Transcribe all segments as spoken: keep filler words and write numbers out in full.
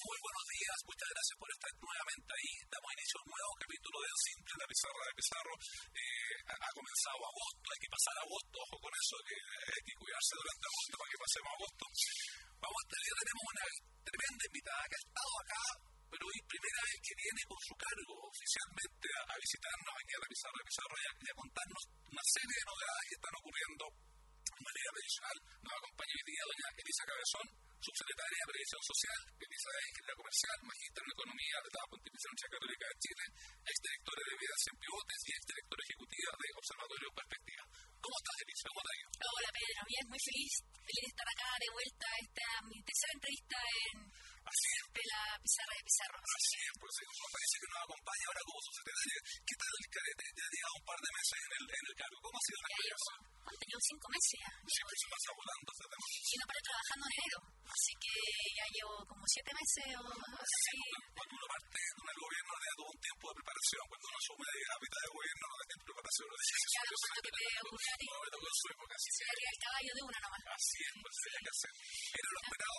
Muy buenos días, muchas gracias por estar nuevamente ahí. Damos inicio a un nuevo capítulo de Simple, la pizarra de Pizarro. Eh, ha comenzado agosto, hay que pasar agosto, ojo con eso, que hay que cuidarse durante agosto para que pasemos agosto. Vamos, este día tenemos una tremenda invitada que ha estado acá, pero hoy primera vez que viene por su cargo oficialmente a, a visitarnos aquí a la pizarra de Pizarro y a, y a contarnos una serie de novedades que están ocurriendo de manera tradicional. Nos acompaña hoy día doña Elisa Cabezón, subsecretaria de Previsión Social, Elisa de Ingeniería Comercial, magíster en Economía de la Pontificia Universidad Católica de Chile, exdirectora de Vidas en Pivotes y exdirectora ejecutiva de Observatorio Perspectiva. ¿Cómo estás, Elisa? ¿Cómo te ha ido? Hola, Pedro. Bien, muy feliz. Feliz de estar acá de vuelta. Esta es mi tercera entrevista en Así es. de la pizarra de Pizarro. Así es, pues nos parece que nos acompaña ahora como subsecretaria. ¿Qué tal el carete? Ya ha llegado un par de meses en el, en el cargo. ¿Cómo ha sido la experiencia? Han tenido cinco meses ya. Siempre se pasa volando. Y no paré trabajando en enero. Así que ya llevo como siete meses o así. Cuando uno parte en el gobierno le da todo un tiempo de preparación. Cuando uno asume a mitad de gobierno no da tiempo de preparación. No dice, claro, como lo que te ocurre a ti. No me tocó en su época. Así se arriba el caballo de una nomás. Así es, pues tenía que hacer. ¿Era lo esperado?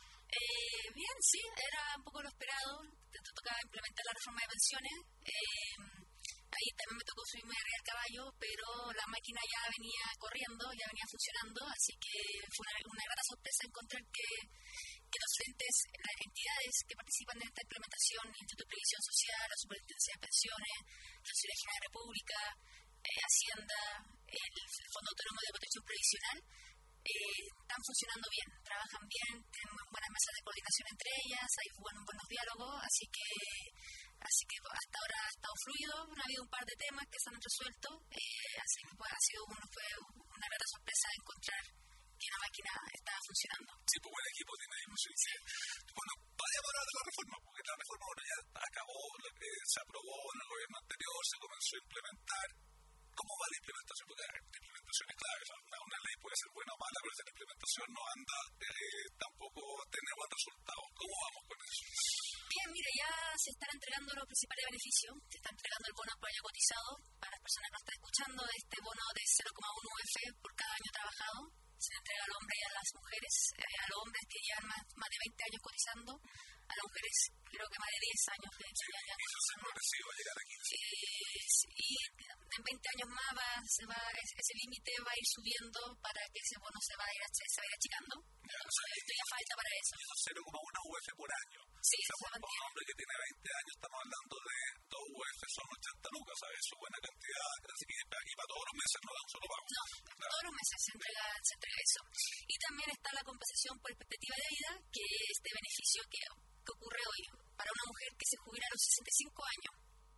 Eh, bien, sí, era un poco lo esperado. Te tocaba implementar la reforma de pensiones. Eh, ahí también me tocó subirme arriba del caballo, pero la máquina ya venía corriendo, ya venía funcionando, así que fue una, una grata sorpresa encontrar que, que los frentes, las entidades que participan en esta implementación, el Instituto de Previsión Social, la Superintendencia de Pensiones, la Sociedad General de la República, eh, Hacienda, el Fondo Autónomo de Protección Previsional, Eh, están funcionando bien, trabajan bien, tienen buenas mesas de coordinación entre ellas, hay buenos, buenos diálogos, así que así que hasta ahora ha estado fluido, ha habido un par de temas que se han resuelto, eh, así que pues, ha sido uno, fue una gran sorpresa encontrar que la máquina estaba funcionando. Sí, pues buen equipo tiene ahí, sí, sí. Bueno, vaya a hablar de la reforma, porque la reforma bueno, ya acabó, eh, se aprobó en el gobierno anterior, se comenzó a implementar. ¿Cómo va la implementación? Porque la implementación es clave, una, una ley puede ser buena o mala, pero si la implementación no anda, eh, tampoco tiene buen resultado. ¿Cómo vamos con eso? Bien, mira, ya se están entregando los principales beneficios, se está entregando el bono por año cotizado, para las personas que nos están escuchando, este bono de cero coma uno U F por cada año trabajado, se entrega al hombre y a las mujeres, eh, a los hombres que llevan más, más de veinte años cotizando, a las mujeres creo que más de diez años de hecho, sí, ya, ya eso es progresivo a llegar aquí. Eh, y en veinte años más va, se va, ese límite va a ir subiendo para que ese bono se va a ir, se va a ir achicando. Ya, o sea, esto ya falta para eso. Eso es cero coma uno U F por año. Sí, o sea, se por mantiene. un hombre que tiene veinte años estamos hablando de dos U F, son ochenta lucas, ¿sabes? Eso es buena cantidad. Así que aquí para todos los meses no da un solo pago. No, claro. Todos los meses se entrega, se entrega eso. Y también está la compensación por expectativa de vida, que es este beneficio que, que ocurre hoy para una mujer que se jubila a los sesenta y cinco años,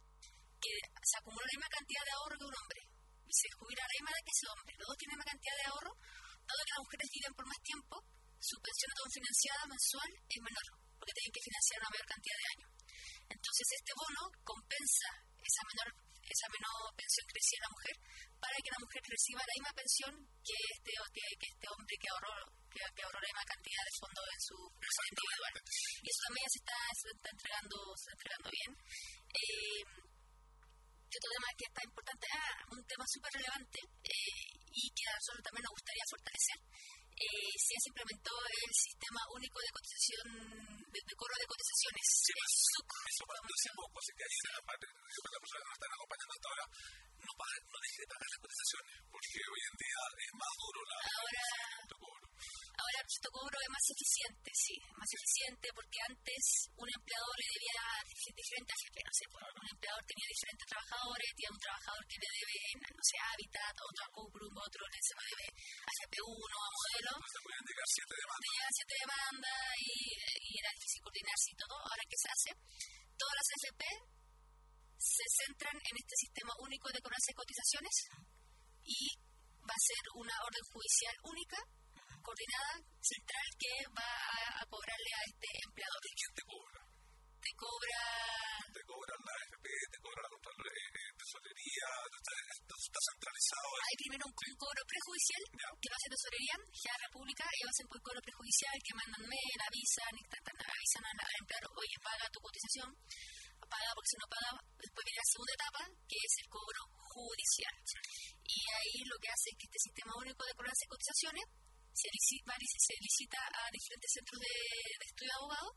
que se acumula la misma cantidad de ahorro que un hombre, y se jubila a la misma edad que ese hombre. Los dos tienen la misma cantidad de ahorro, dado que las mujeres viven por más tiempo, su pensión autofinanciada mensual es menor, porque tienen que financiar una mayor cantidad de años. Entonces este bono compensa esa menor, esa menor pensión que recibe la mujer, para que la mujer reciba la misma pensión que este, que, que este hombre que ahorró, que, que ahorró la misma cantidad de fondos en su pensión individual. Y eso también ya se está, se está entregando, se está entregando bien. Eh, otro tema que está importante, ah, un tema súper relevante eh, y que a nosotros también nos gustaría fortalecer, eh, si se implementó el sistema único de cotización, de, de cobro de cotizaciones. Sí, el S U C. Eso partió hace poco, así que ahí la parte, las personas que nos están acompañando hasta ahora no, pagan, no dejen de pagar las cotizaciones, porque hoy en día es más duro la ahora, el cobro. Ahora el cobro es más eficiente, sí, más eficiente porque antes un empleador le debía diferentes A F P, no sé, claro. Un empleador tenía diferentes trabajadores, tenía un trabajador que le debe, no sé, Hábitat, otro a Cuprum, otro le se debe a F P uno, a Modelo. Se podían llegar siete demandas. Tenían siete demandas y, y era difícil coordinarse y todo. Ahora, ¿qué se hace? Todas las F P se centran en este sistema único de cobranza de cotizaciones y va a ser una orden judicial única, coordinada, central, que va a, a cobrarle a este empleador. ¿Y quién te cobra? Te cobra... Te cobran la F P, te cobra la Contraloría, eh, Tesorería, está, está centralizado. Hay primero un, un cobro prejudicial, ¿ya? Que lo hace Tesorería, ya República, y va a ser por cobro prejudicial, que mandan mail, avisan, avisan al, al empleador, oye, paga tu cotización, paga, porque si no paga, después viene la segunda etapa, que es el cobro judicial. Y ahí lo que hace es que este sistema único de cobranza de cotizaciones se licita, se licita a diferentes centros de, de estudio de abogados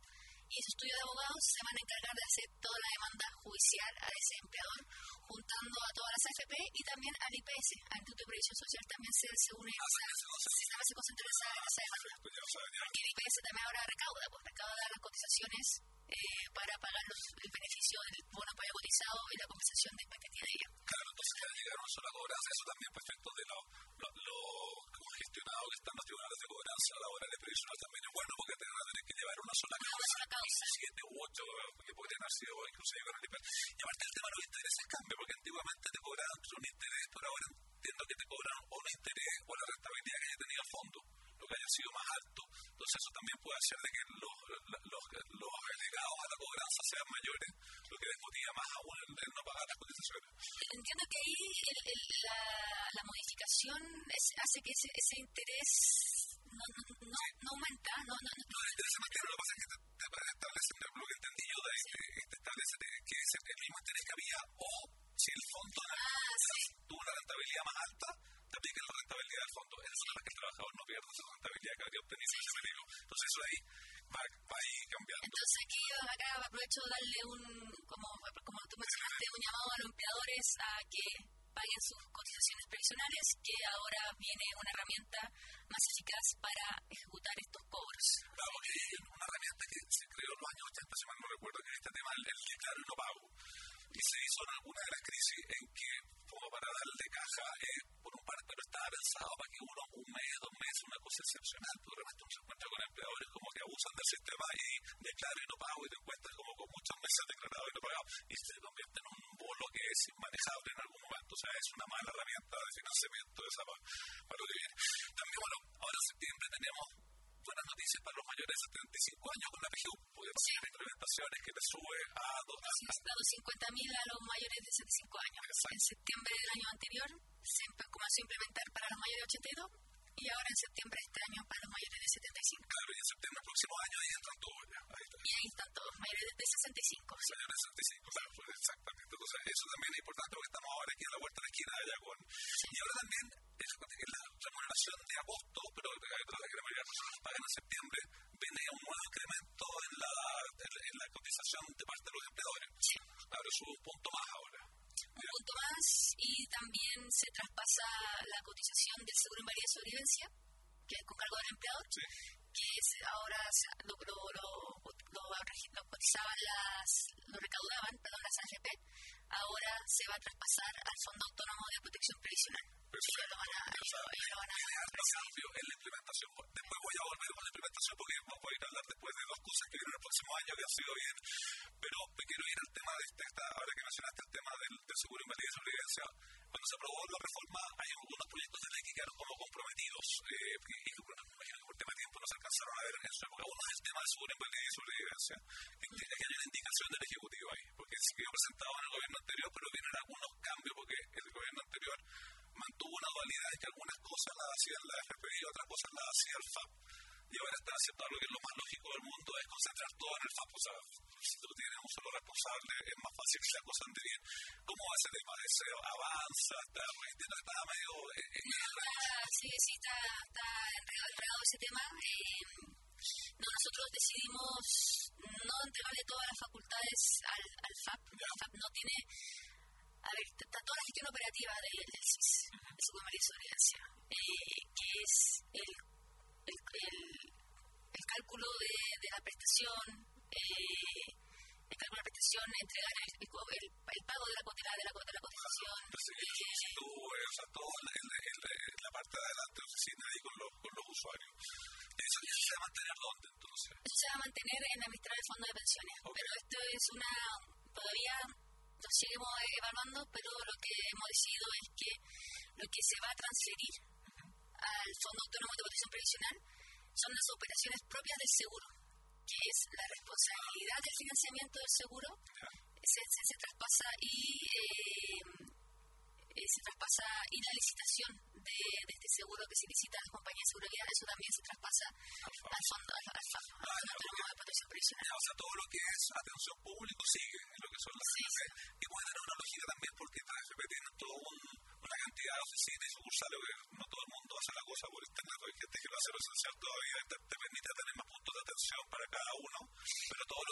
y ese estudio de abogados se van a encargar de hacer toda la demanda judicial a ese empleador, juntando a todas las A F P y también al I P S, al Instituto de Previsión Social, también se, se une, ah, esa, se, se, se concentra esa, esa demanda. Porque el I P S también ahora recauda, pues recauda las cotizaciones eh, para pagar los, el beneficio del bono pago cotizado y la compensación de expectativa de vida. Claro, entonces al llegar a una sola cobranza, eso también por efecto de lo, lo, lo congestionado que están los tribunales de cobranza laboral y previsional también es bueno porque te van a tener que llevar una sola causa, una sola causa. siete u ocho que podrían haber sido inclusive con el I P S. Y aparte el tema de los intereses cambia, porque antiguamente te cobraban un interés, pero ahora entiendo que te cobran o un interés o la rentabilidad que haya tenido el fondo, lo que haya sido más alto. Entonces eso también puede hacer de que los, los, los agregados a la cobranza sean mayores, lo que desmotiva más aún el, el no pagar las cotizaciones. Entiendo que ahí el, el, la, la modificación es, hace que ese, ese interés no, no, no, sí. no aumenta. No, no, no. no el interés se mantiene, lo que pasa es que te, te establecen, lo que entendí yo, de, sí. te, te establece que es el mismo interés que había, o si el fondo ah, sí. tuvo una rentabilidad más alta, te aplica la rentabilidad del fondo. Es decir, que el trabajador no pierda esa rentabilidad que habría obtenido sí, en ese periodo. Entonces eso ahí va, va a ir cambiando. Entonces aquí acá aprovecho de darle un, como, como tú mencionaste, un llamado a los empleadores a que paguen sus cotizaciones previsionales, que ahora viene una herramienta más eficaz para ejecutar estos cobros. Claro, que hay una herramienta que se creó en los años ochenta, si mal no recuerdo, que es este tema, el, el declaro y no pago. Y se hizo en alguna de las crisis en que, como para darle caja, eh, por un parte, pero estaba pensado para que uno, un mes, dos meses, una cosa excepcional, pero de repente uno se encuentra con empleadores como que abusan del sistema y declaro y no pago, y te encuentras como con muchos meses declarados y no pagados, y se convierte en un bolo que es inmanejable en algún momento. O sea, es una mala herramienta de financiamiento esa para, para lo que viene. También, bueno, ahora en septiembre tenemos buenas noticias para los mayores de setenta y cinco años con la P G U, porque sí. Hay implementaciones que le sube a dos dado cincuenta mil a los mayores de setenta y cinco años. Exacto. En septiembre del año anterior se comenzó a implementar para los mayores de ochenta y dos y ahora en septiembre de este año para los mayores de setenta y cinco. Claro, y en septiembre del próximo año ahí entran todos ya. Ahí está. Y ahí están todos, mayores de sesenta y cinco. Sí. Mayores de sesenta y cinco, claro, pues exactamente. Entonces eso también es importante porque estamos ahora aquí en la vuelta de la esquina allá con... Sí. Y ahora también es la remuneración de agosto, pero que la mayoría de las personas pagan en septiembre, viene un nuevo incremento en la, en, en la cotización de parte de los empleadores. Sí. Claro, eso es un punto más ahora. Un ¿Ya? punto más, y también se traspasa la cotización del seguro invalidez y sobrevivencia, que es con cargo del empleador, sí. que es, ahora lo, lo, lo, lo, lo cotizaban las, lo recaudaban, perdón, las A F P, ahora se va a traspasar al Fondo Autónomo de Protección Previsional. Ellos lo van a, ellos, ellos lo van a recibir en la implementación. Después voy a volver con la implementación porque vamos a ir a hablar después de dos cosas que vienen el próximo año que han sido bien, pero me quiero ir al tema de este, esta, ahora que mencionaste el tema del, del seguro de invalidez y sobrevivencia. Cuando se aprobó la reforma hay algunos proyectos de ley que quedaron como comprometidos eh, y, y bueno, me imagino que por tema de tiempo no se alcanzaron a ver en su época. Uno es el tema del seguro de invalidez y sobrevivencia, que, que hay una indicación del Ejecutivo ahí, porque se quedó presentado en el gobierno anterior, pero vienen algunos cambios porque el gobierno anterior mantuvo una dualidad en que algunas cosas las hacía la F P I y otras cosas las hacía el F A P. Y ahora está haciendo algo que es lo más lógico del mundo, es concentrar todo en el F A P. O sea, si tú tienes un solo responsable, es más fácil que las cosas anden bien. ¿Cómo va ese tema? ¿Ese avanza? ¿Está, está medio...? Eh, ah, sí, sí, está, está enredado ese tema. Eh, no, nosotros decidimos no entregarle todas las facultades al, al F A P. Ya. El F A P no tiene... A ver, está toda la gestión operativa del, del S I S, uh-huh. de Seguro de Sobrevivencia, eh, que es el, el, el, el cálculo de, de la prestación, eh, el cálculo de la prestación, entregar el, el, el, el pago de la, de la, de la cotización. Sí, eh, tú, eh, o sea, toda la, la parte de adelante de oficina ahí con los, con los usuarios. ¿Eso, ¿Eso se va a mantener dónde entonces? Eso se va a mantener en administrar el fondo de pensiones, okay. Pero esto es una, todavía... Lo seguimos evaluando, pero lo que hemos decidido es que lo que se va a transferir al Fondo Autónomo de Protección Previsional son las operaciones propias del seguro, que es la responsabilidad del financiamiento del seguro, se, se, se traspasa y eh, eh, se traspasa y la licitación de, de este seguro que se licita a las compañías de seguridad, eso también se traspasa al Fondo al, al F A P, al Fondo Autónomo de Protección Previsional. O sea, todo lo que es atención público sigue en lo que son las sí, A F P. Sí. Y puede tener una lógica también porque las A F P tienen toda un, una cantidad de oficinas y sucursales que no todo el mundo hace la cosa por internet, hay gente que lo hace lo esencial todavía, te, te permite tener más puntos de atención para cada uno, pero todo lo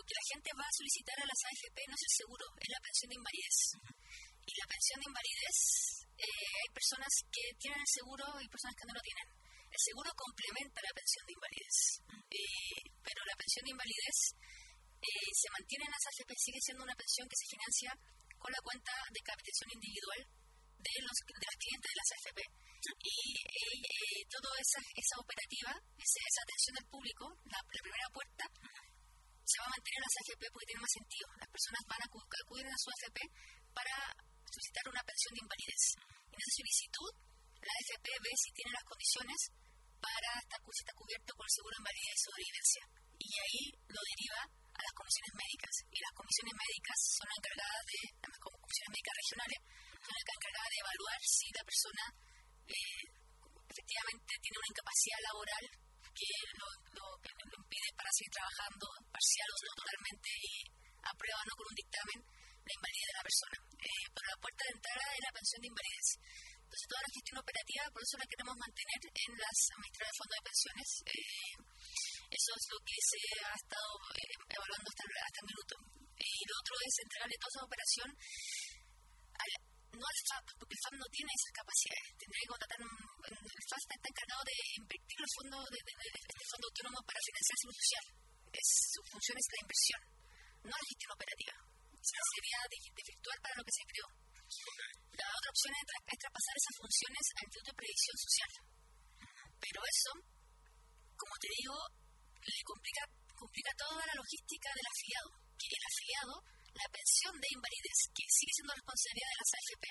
que la gente va a solicitar a las A F P no es el seguro, es la pensión de invalidez. Y la pensión de invalidez, eh, hay personas que tienen el seguro y personas que no lo tienen. El seguro complementa la pensión de invalidez, eh, pero la pensión de invalidez eh, se mantiene en las A F P, sigue siendo una pensión que se financia con la cuenta de capitación individual de, los, de las clientes de las A F P. Y eh, toda esa, esa operativa, esa, esa atención del público, la, la primera puerta, se va a mantener en las A F P porque tiene más sentido. Las personas van a acudir a su A F P para solicitar una pensión de invalidez. En esa solicitud, la A F P ve si tiene las condiciones para estar, si está cubierto por el seguro de invalidez y sobrevivencia. Y ahí lo deriva a las comisiones médicas. Y las comisiones médicas son las encargadas de, las comisiones médicas regionales, son las encargadas de evaluar si la persona eh, efectivamente tiene una incapacidad laboral que lo, lo, que lo impide para seguir trabajando parcial o no totalmente, y aprueba no con un dictamen la invalidez de la persona. Eh, pero la puerta de entrada es la pensión de invalidez. Entonces, toda la gestión operativa, por eso la queremos mantener en las administradoras de fondos de pensiones. Eh, eso es lo que se ha estado eh, evaluando hasta, hasta el minuto. Eh, y lo otro es entregarle toda esa operación al, no al F A P, porque el F A P no tiene esas capacidades. Tendría que contratar un, el F A P está encargado de invertir los fondos de, de, de, de este fondo autónomo para financiar salud social. Es, su función es la inversión, no la gestión operativa. O sea, sería defectuar para lo que se creó. La otra opción es, tra- es traspasar esas funciones al Instituto de Previsión Social. Pero eso, como te digo, le complica, complica toda la logística del afiliado. Que el afiliado, la pensión de invalidez, que sigue siendo responsabilidad de las A F P,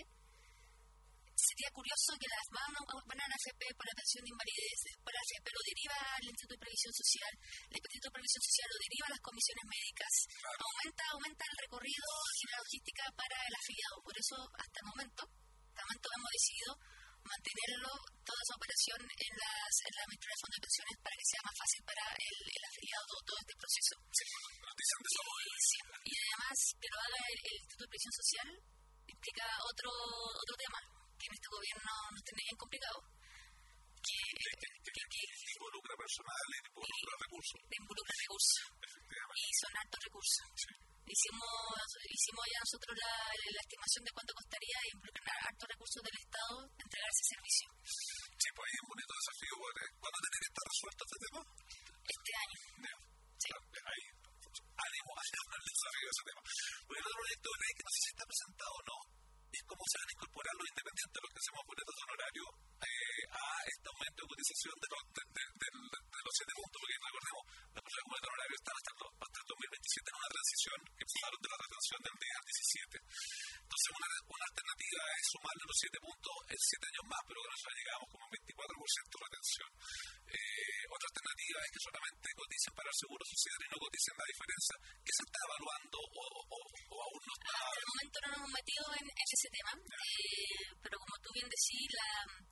sería curioso que las van a, van a la A F P por la pensión de invalidez, después la A F P lo deriva al Instituto de Previsión Social, el Instituto de Previsión Social lo deriva a las comisiones médicas, aumenta, aumenta el recorrido y la logística para el afiliado. Por eso, hasta el momento, hasta el momento hemos decidido mantenerlo, toda esa operación en las en la administración de fondos de pensiones para que sea más fácil para el, el afiliado todo, todo este proceso. Sí, y, sí, y además que lo haga el, el Instituto de Previsión Social implica otro otro tema que en este gobierno nos tiene bien complicado, que, que, que, que, que, que involucra personal y involucra recursos. Involucra recursos. Y son altos recursos. Sí. Hicimos, hicimos ya nosotros la, la estimación de cuánto costaría involucrar altos recursos del Estado entregar ese servicio. Sí, pues hay un bonito desafío. ¿Cuándo tiene que estar resuelto este tema? Este año. Yeah. Sí. Ahí, ánimo a el desafío de ese tema. Porque el otro proyecto de ley, que no sé si está presentado o no, es cómo se van a incorporar los independientes, los que hacemos boletos de honorario, eh, a este aumento de cotización de los, de, de, de, de, de los siete puntos, porque recordemos, las personas de boletos de honorario están hasta, hasta el dos mil veintisiete en una transición que pasaron de la retención del diez al diecisiete. Entonces, una, una alternativa es sumarle los siete puntos en siete años más, pero que nosotros llegamos como un veinticuatro por ciento de retención. Eh, otra alternativa es que solamente coticen para el seguro social y no coticen la diferencia, que se está evaluando o, o, o aún no está. Hasta el momento no nos hemos metido en ese tema, eh, pero como tú bien decís, la,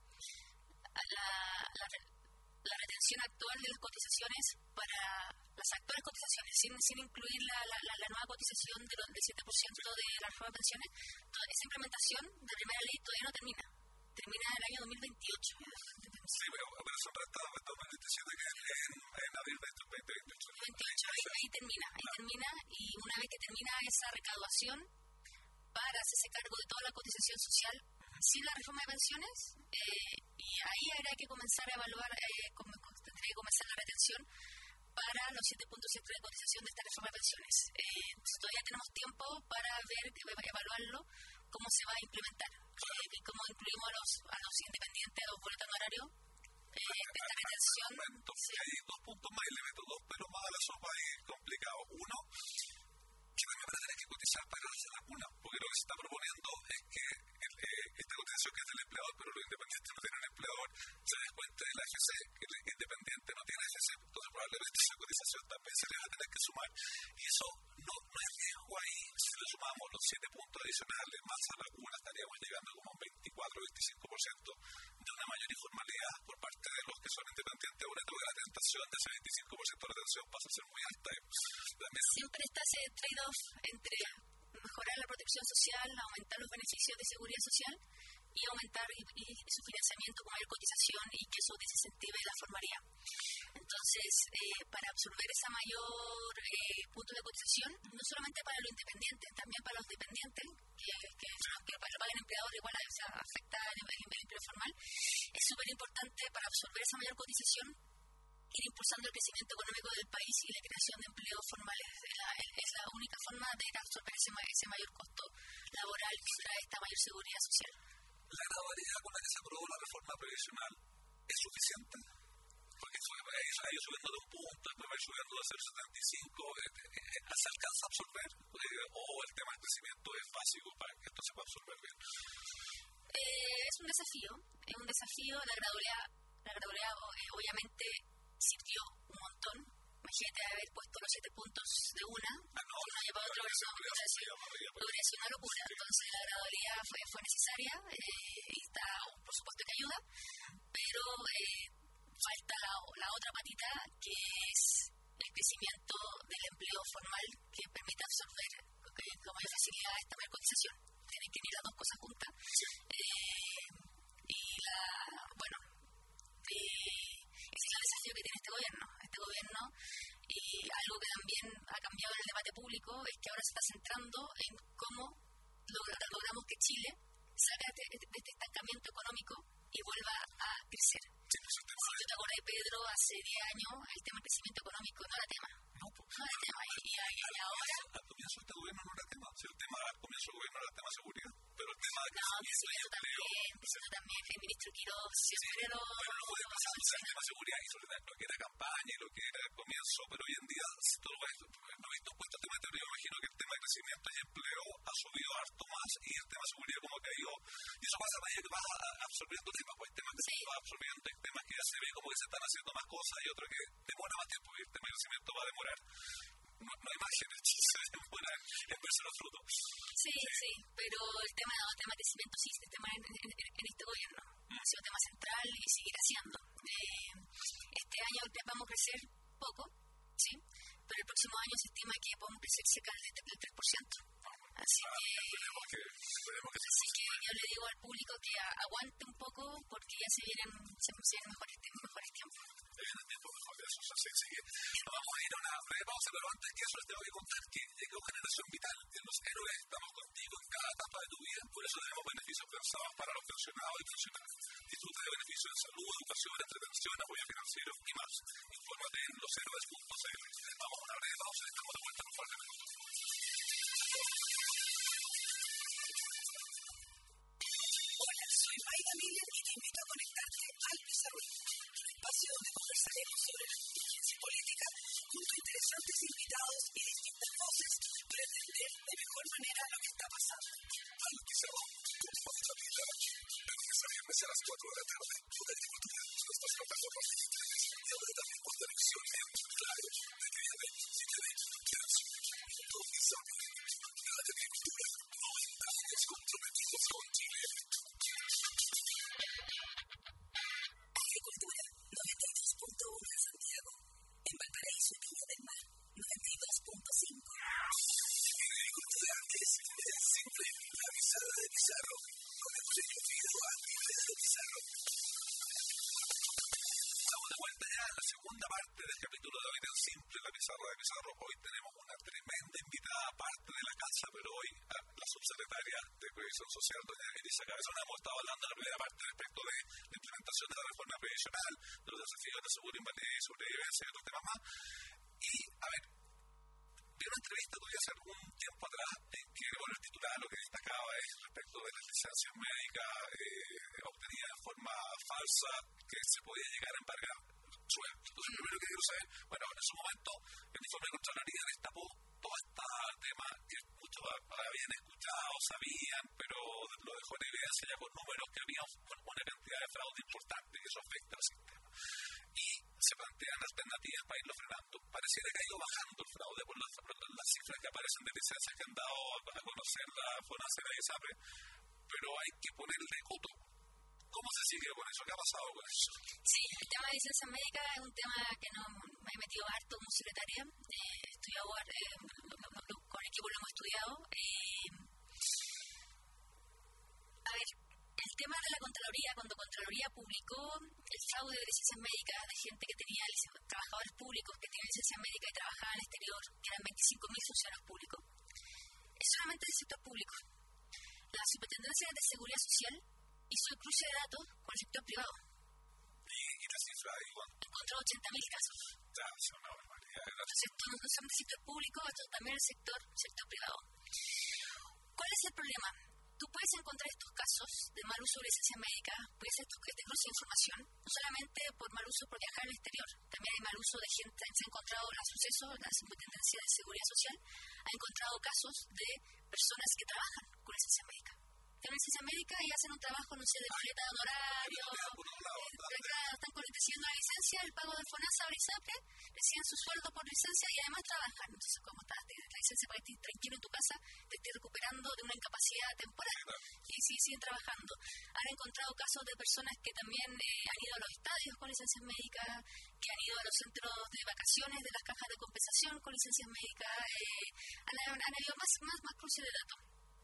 la, la, la retención actual de las cotizaciones para las actuales cotizaciones, sin, sin incluir la, la, la, la nueva cotización de lo, del siete por ciento de la reforma de pensiones, toda esa implementación de la primera ley todavía no termina. Termina en el año dos mil veintiocho. Sí, pero, pero son restados de dos mil veintisiete, que es en, en abril de dos mil veintiocho. veintiocho, ahí, ahí termina, ahí termina, y una vez que termina esa recaudación para hacerse cargo de toda la cotización social sin la reforma de pensiones, eh, y ahí habrá que comenzar a evaluar, eh, como, tendría que comenzar la retención para los siete puntos extra de cotización de esta reforma de pensiones. Eh, todavía tenemos tiempo para ver, evaluarlo, cómo se va a implementar, eh, y cómo incluimos a los, a los independientes, a los boletos honorarios, eh, de esta retención. Sí. Hay dos puntos más y le meto dos pelos más a la sopa y complicado. Uno, que también van a tener que cotizar para darse la cuna, porque lo que se está proponiendo es que el, eh, esta cotización que es del empleador, pero los independientes no tienen empleador, se descuente de la F C, que el independiente no tiene F C, entonces probablemente esa cotización también se le va a tener que sumar. Y eso no, no es riesgo ahí. Si le sumamos los siete puntos adicionales más a la cuna, estaríamos llegando como a un veinticuatro a veinticinco por ciento de una mayor informalidad por parte de los que son independientes. Una toda la tentación de ese veinticinco por ciento de retención pasa a ser muy alta. También siempre está ese trade-off entre mejorar la protección social, aumentar los beneficios de seguridad social y aumentar y, y su financiamiento con mayor cotización, y que eso desincentive la formalidad. Entonces, eh, para absorber esa mayor eh, punto de cotización, no solamente para los independientes, también para los dependientes, que, que, que lo paguen empleadores, igual o sea, afecta el, el, el empleo formal, es súper importante para absorber esa mayor cotización, ir impulsando el crecimiento económico del país y la creación de empleos formales. Es la, es la única forma de absorber ese, ese mayor costo laboral que trae esta mayor seguridad social. ¿La gradualidad con la que se aprobó la reforma previsional es suficiente? Porque fue, ha ido subiendo de un punto, después va subiendo de cero coma setenta y cinco, eh, eh, ¿se alcanza a absorber? Eh, ¿O el tema del crecimiento es básico para que esto se pueda absorber bien? Eh, es un desafío, es un desafío. La gradualidad, la gradualidad eh, obviamente sirvió un montón. Imagínate haber puesto los siete puntos de una, ah, no, no lleva otra versión, hubiera sido una locura. Sí. Entonces la gradualidad fue, fue necesaria eh, y está, por supuesto que ayuda, pero eh, falta la, la otra patita, que es el crecimiento del empleo formal, que permite absorber okay, con mayor facilidad esta mayor cotización. Tienen que ir las dos cosas juntas. Sí. Eh, y la, bueno, eh, ese es el desafío que tiene este gobierno. Este gobierno, y algo que también ha cambiado en el debate público, es que ahora se está centrando en cómo logra, logramos que Chile salga de este, de este estancamiento económico y vuelva a crecer. Sí, pues, si tú te acuerdas de Pedro, hace diez años el tema del crecimiento económico no era tema. No, pues, no era tema. Y, y, y, y ahora... Al comienzo de este gobierno no era tema. Si el tema al comienzo del gobierno era el tema de seguridad, pero el tema de no, crecimiento y empleo... también, sí. también, el ministro Quiroz siempre sí, lo... Pero no puede pasar el tema de seguridad y sobre lo que era campaña y lo que era el comienzo, pero hoy en día, si tú lo ves, no he visto en cuenta el tema de teoría, me imagino que el tema de crecimiento y empleo ha subido harto más y el tema de seguridad como que ha ido. Y eso pasa a medida que vas absorbiendo temas, pues temas que sí. se van absorbiendo, hay temas que ya se ve como que se están haciendo más cosas y otros que demora más tiempo y el tema de crecimiento va a demorar. No, no hay margen, se demora en verse los frutos. Sí, sí, sí, pero el tema, el tema de crecimiento sí, el tema en, en, en este gobierno mm. ha sido un tema central y seguirá siendo. Eh, este año vamos a crecer poco, sí, pero el próximo año se estima que podemos crecer cerca del, del tres por ciento. Así ah, que, esperemos que, esperemos que, así que yo le digo al público que a, aguante un poco porque ya se vienen, se, se vienen mejores, mejores tiempos. Se vienen tiempos mejores, eso se así que nos vamos a ir a una breve pausa, pero antes que eso les tengo que contar que llegó Generación Vital. En Los Héroes estamos contigo en cada etapa de tu vida, por eso tenemos beneficios pensados para los pensionados y pensionadas. Disfruta de beneficios en salud, educación, entretención, apoyo financiero y más. Infórmate en los héroes punto c l. Vamos a una breve pausa y estamos de vuelta en un par de minutos. Hola, soy Mayra Miller y te invito a conectarte al Pizarrín, un espacio donde conversaremos sobre la contingencia política junto a interesantes invitados y distintas voces para entender de mejor manera lo que está pasando. Al Pizarrón, con Mayra Miller, de lunes a viernes a las cuatro de la tarde, por Agricultura, nuestras plataformas digitales y ahora también por televisión en Claro, de T V, C T V, Canción, Punto Pizarro, Radio Agricultura, noventa años comprometidos con Chile. Agricultura, noventa y dos punto uno en Santiago. En Valparaíso y Viña del Mar, noventa y dos punto cinco. Agricultura es siempre la pisada de Pizarro. Con el sello Fido Actividad de Pizarro. Estamos de vuelta ya en la segunda parte del capítulo de hoy del Simple, la Pizarra de Pizarro. Hoy tenemos una tremenda invitada, parte de la casa, pero hoy a la subsecretaria de Previsión Social, doña Elisa Cabezón. Hemos estado hablando en la primera parte respecto de la implementación de la reforma previsional, de los desafíos de seguro, invalidez y sobrevivencia y otros temas más. Y, a ver, vi una entrevista tuya hace algún tiempo atrás en que, bueno, el titular lo que destacaba es respecto de las licencias médicas eh, obtenidas de forma falsa, que se podía llegar a embargar sueldo. Entonces, lo primero que quiero saber, bueno, en su momento, el informe de Contraloría destapó todo este tema que muchos habían escuchado, sabían, pero lo dejó en evidencia ya con números que había una cantidad de fraude importante, que eso afecta al sistema. Y se plantean alternativas para irlo frenando. Pareciera que ha ido bajando el fraude por las, por las cifras que aparecen de licencias que han dado a conocer la FONASA y SAPRE, pero hay que ponerle coto. ¿Cómo se sigue con eso? ¿Qué ha pasado con eso? Sí, el tema de licencia médica es un tema que no me he metido harto como secretaria. Eh, estudiado, eh, con el equipo lo hemos estudiado. Eh, a ver, el tema de la Contraloría, cuando Contraloría publicó el fraude de licencias médicas de gente que tenía lic- trabajadores públicos que tenían licencia médica y trabajaban al exterior, que eran veinticinco mil funcionarios públicos, es solamente del sector público. La Superintendencia de Seguridad Social hizo el cruce de datos con el sector privado. Y, y la cifra igual. Encontró ochenta mil casos. Ya, es una barbaridad. Entonces, esto no son del sector público, esto también es el sector, sector privado. ¿Cuál es el problema? Tú puedes encontrar estos casos de mal uso de licencia médica, puedes hacer este cruce de información, no solamente por mal uso por viajar al exterior, también hay mal uso de gente, se ha encontrado el suceso, la Superintendencia de Seguridad Social ha encontrado casos de personas que trabajan con licencia médica. Tienen licencia médica y hacen un trabajo, no sé, de boleta de honorario, están recibiendo la licencia, el pago del FONASA o ISAPRE, reciben su sueldo por licencia y además trabajan. Entonces, como estás, tienes la licencia para que estés tranquilo en tu casa, te estés recuperando de una incapacidad temporal y sí, siguen trabajando. Han encontrado casos de personas que también eh, han ido a los estadios con licencias médicas, que han ido a los centros de vacaciones de las cajas de compensación con licencias médicas, eh, han, han habido más, más, más cruces de datos.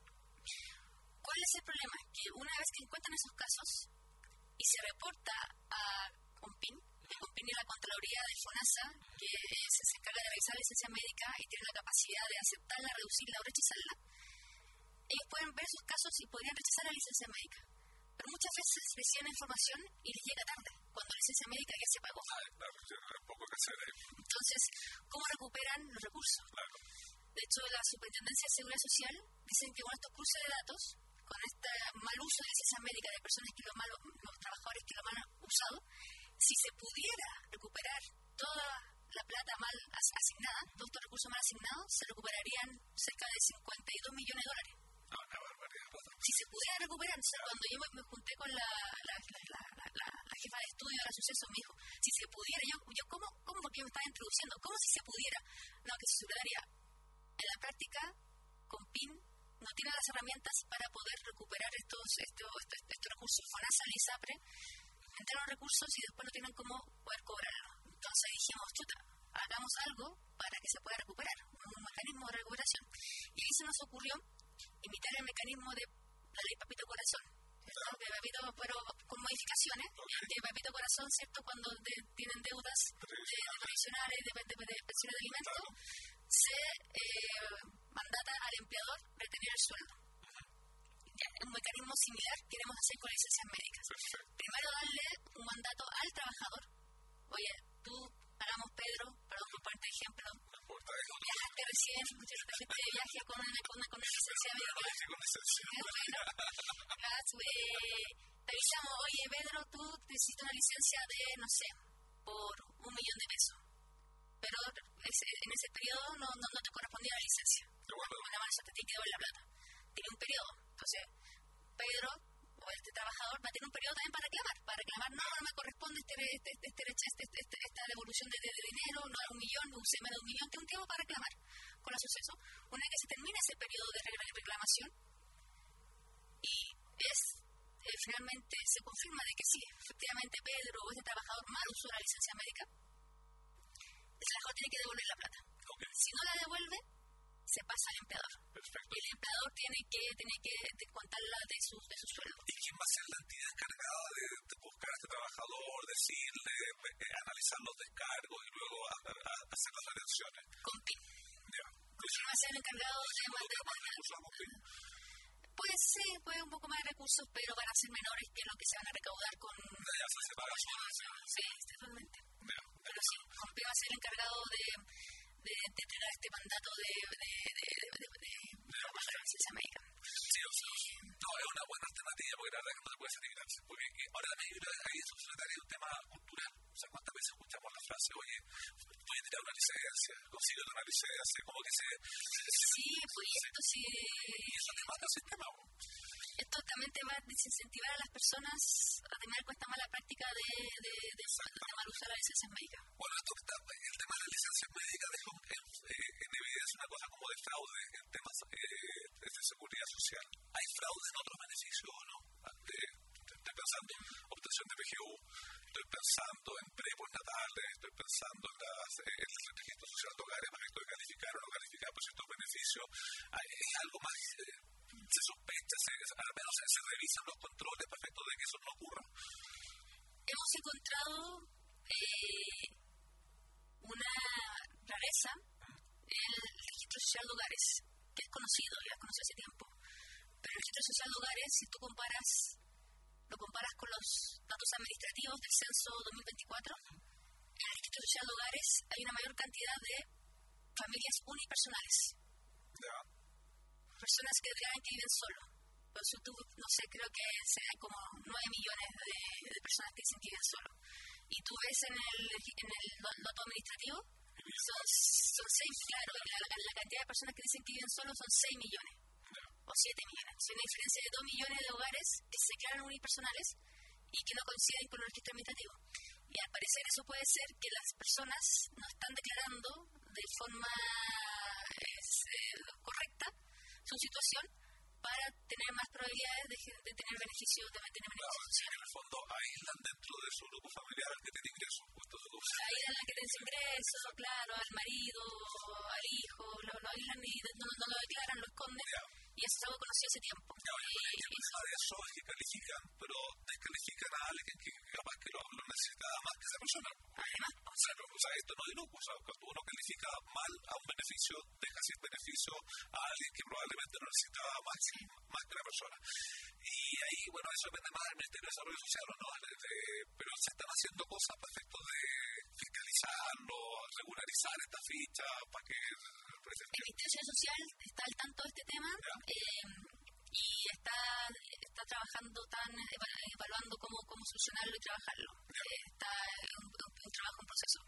¿Cuál es el problema? Que una vez que encuentran esos casos y se reporta a CONPIN, que CONPIN es la Contraloría de FONASA, que se, se encarga de revisar la licencia médica y tiene la capacidad de aceptarla, reducirla o rechazarla, ellos pueden ver sus casos y podrían rechazar la licencia médica. Pero muchas veces reciben la información y les llega tarde, cuando la licencia médica ya se pagó. Ah, claro, hay poco que hacer ahí. Entonces, ¿cómo recuperan los recursos? Claro. De hecho, la Superintendencia de Seguridad Social dicen que con estos cruces de datos, con este mal uso de licencias médicas de personas que lo mal, los trabajadores que lo mal han usado, si se pudiera recuperar toda la plata mal asignada, todos estos recursos mal asignados, se recuperarían cerca de cincuenta y dos millones de dólares. No, una barbaridad. Si se pudiera recuperar, entonces cuando yo me, me junté con la, la, la, la, la, la, la jefa de estudio de la suceso, me dijo, si se pudiera, yo, yo ¿cómo? ¿Cómo? Porque me estaba introduciendo, ¿cómo si se pudiera? No, que se superaría. En la práctica, CONPIN no tiene las herramientas para poder recuperar estos, estos, estos, estos recursos. FONASA y ISAPRE entregan los recursos y después no tienen cómo poder cobrarlos. Entonces dijimos, chuta, hagamos algo para que se pueda recuperar, un mecanismo de recuperación. Y ahí se nos ocurrió imitar el mecanismo de la ley Papito Corazón, ¿cierto? De Papito, pero con modificaciones, de Papito Corazón, ¿cierto? Cuando de, tienen deudas de, de previsionales, de, de, de pensiones de alimentos, se eh, mandata al empleador retener el sueldo. Ya, un mecanismo similar queremos hacer con licencias médicas. Primero darle un mandato al trabajador. Oye, tú, hagamos Pedro, perdón por ponerte ejemplo, viajaste recién, te fuiste de viaje con una, con una, con una licencia médica. Bueno, te avisamos, oye Pedro, tú necesitas una licencia de, no sé, por un millón de pesos. Pero ese, en ese periodo no, no, no te correspondía la licencia. Una mano te quedó en la plata. Tiene un periodo. Entonces, Pedro, o este trabajador, va a tener un periodo también para reclamar. Para reclamar, no, no me corresponde este, este, este, este, este, este, este, esta devolución de, de, de dinero, no era un millón, no usé menos de un millón. Tiene un tiempo para reclamar con el suceso. Una vez que se termina ese periodo de reclamación y es eh, finalmente se confirma de que sí, efectivamente Pedro o este trabajador mal usó la licencia médica, el trabajador tiene que devolver la plata. Okay. Si no la devuelve, se pasa al empleador. Perfecto. Y el empleador tiene que tiene que descontarla de su, de su sueldo. ¿Y quién va a ser la entidad encargada de, de buscar a este trabajador, decirle, eh, analizar los descargos y luego a, a, a hacer las retenciones? CONPIN. Ya. ¿Quién va a ser el encargado de mantener? Puede ser, puede un poco más de recursos, pero van a ser menores que lo que se van a recaudar con... Ya se separa solo. Sí, totalmente. Pero sí, CONPIN va a ser el encargado de... de, de tener este mandato de, de, de, de, de, de la licencia médica. Sí, o sea, no, es una buena alternativa porque la verdad que no se puede hacer ignorancia. Porque ahora también ahí es un tema cultural. O sea, ¿cuántas veces escuchamos la frase, oye, voy a tirar una licencia, consigo una licencia, como que se... Sí, pues esto sí... Y eso te mata el sistema, ¿no? Esto también te va a desincentivar a las personas a tener esta mala práctica de, de, de, de mal usar las licencias médicas. Bueno, esto está, el tema de las licencias médicas deja en, eh, en evidencia una cosa como de fraude en temas eh, de seguridad social. ¿Hay fraude en otros beneficios o no? De, estoy pensando en obtención de P G U, estoy pensando en prepostnatales, estoy pensando en, las, eh, en el registro social de hogares para esto de calificar o no calificar por ciertos beneficios. ¿Es algo más... Eh, se sospecha, se, al menos se, se revisan los controles hemos encontrado eh, una rareza en el registro social de hogares, que es conocido, ya es conocido hace tiempo. Pero el registro social de hogares, si tú comparas, lo comparas con los datos administrativos del censo dos mil veinticuatro, en el registro social de hogares hay una mayor cantidad de familias unipersonales. Yeah. Personas que realmente viven solo. Pues tú, no sé, creo que hay como nueve millones de, de personas que dicen que viven solo. Y tú ves en el, en el dato administrativo, son, son seis, claro, la, la, la cantidad de personas que dicen que viven solo son seis millones. O siete millones. Si hay una diferencia de dos millones de hogares que se declaran unipersonales y que no coinciden con el registro administrativo. Y al parecer eso puede ser que las personas no están declarando de forma es, eh, correcta su situación para tener más probabilidades de, de tener beneficios, de mantener beneficios claro, sociales. En el fondo aíslan dentro de su grupo familiar al que tiene ingresos. Aíslan al que tiene ingresos, claro, al marido, al hijo, lo, lo aíslan y no, no lo declaran, lo esconden. Yeah. Y eso es algo conocido hace tiempo. Claro, y, y el problema de eso es que califican, pero descalifican a alguien que capaz que lo, lo necesitaba más que esa persona. Además, o sea, no, o sea, esto no es inocuo. O sea, cuando uno califica mal a un beneficio, deja sin beneficio a alguien que probablemente lo necesitaba más, sí. más que la persona. Y ahí, bueno, eso depende más del Ministerio de Desarrollo Social, ¿no? De, de, pero se están haciendo cosas para efectos de fiscalizarlo, regularizar esta ficha, para que... El Ministerio Social está al tanto de este tema eh, y está, está trabajando, tan evaluando cómo, cómo solucionarlo y trabajarlo. Eh, está en un, un trabajo, un proceso.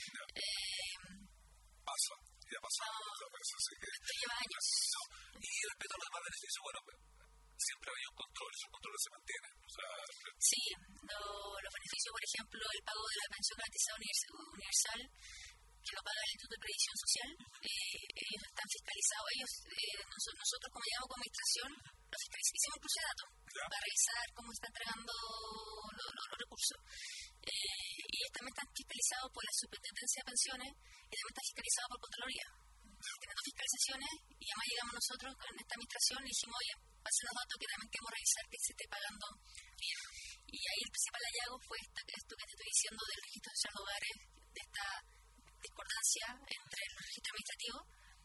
Eh, Pasa, ya pasó. No, así que, esto lleva años. No. Y respecto a los demás beneficios, bueno, siempre había un control, esos controles se mantienen. O sea, sí, lo, los beneficios, por ejemplo, el pago de la pensión garantizada universal, que lo paga el Instituto de Previsión Social, eh, ellos están fiscalizados, ellos, eh, nosotros, nosotros como llamamos como administración, los fiscalizamos, hicimos un cruce de datos yeah. para revisar cómo se están entregando los, los, los recursos. Eh, y ellos también están fiscalizados por la Superintendencia de Pensiones y también están fiscalizados por Contraloría. Tienen dos fiscalizaciones y además llegamos nosotros con esta administración y dijimos, oye, pasen los datos que también queremos revisar que se esté pagando bien. Y ahí el principal hallazgo fue esta, esto que te estoy diciendo del registro social de hogares, de esta discordancia entre el registro administrativo